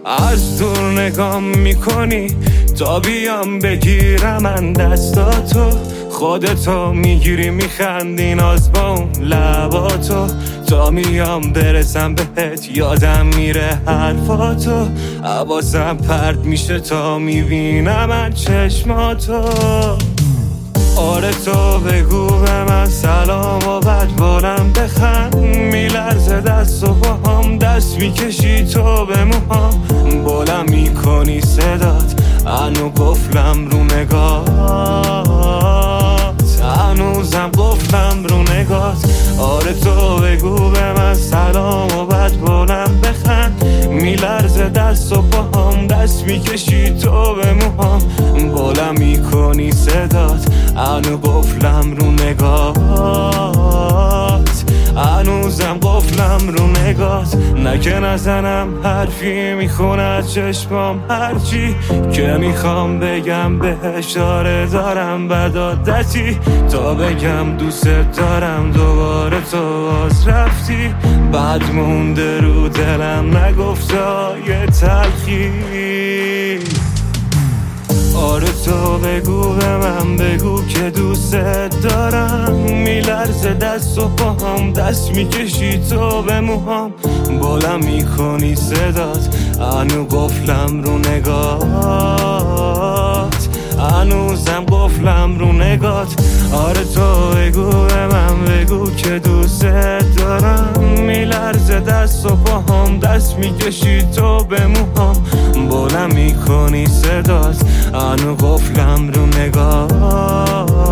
از دور نگام میکنی تا بیام بگیرم من دستاتو، خودتو میگیری میخندی ناز با اون لباتو، تا میام برسم بهت یادم میره حرفاتو، حواسم پرت میشه تا میبینم من چشماتو. آره تو بگو به من سلام و بعد بلند بخند، میلرزه دست و پاهام، دست میکشی تو به موهام، بلند میکنی صدات، هنو قفلم رو نگات، هنوزم قفلم رو نگات. آره تو بگو به من سلام و بعد بلند بخند، میلرزه دست و پاهام، دست میکشی تو به موهام، بلند میکنی صدات، هنو قفلم رو نگات، هنوزم قفلم رو نگات. نکه نزنم حرفی میخونه چشمام، هرچی که میخوام بگم بهش آره دارم بد عادتی، تا بگم دوست دارم دوباره تو باز رفتی، بعد مونده رو دلم نگفتای تلخی. آره تو بگو به من بگو که دوست دارم، میلرزه دست و پاهام، دست میکشی تو به موهام، بلند میکنی صدات، هنو قفلم رو نگات، هنوزم قفلم رو نگات. آره تو بگو به من بگو که دوست دارم، میلرزه دست و پاهام، دست میکشی تو به موهام، بلند میکنی صدات، هنو قفلم رو نگات.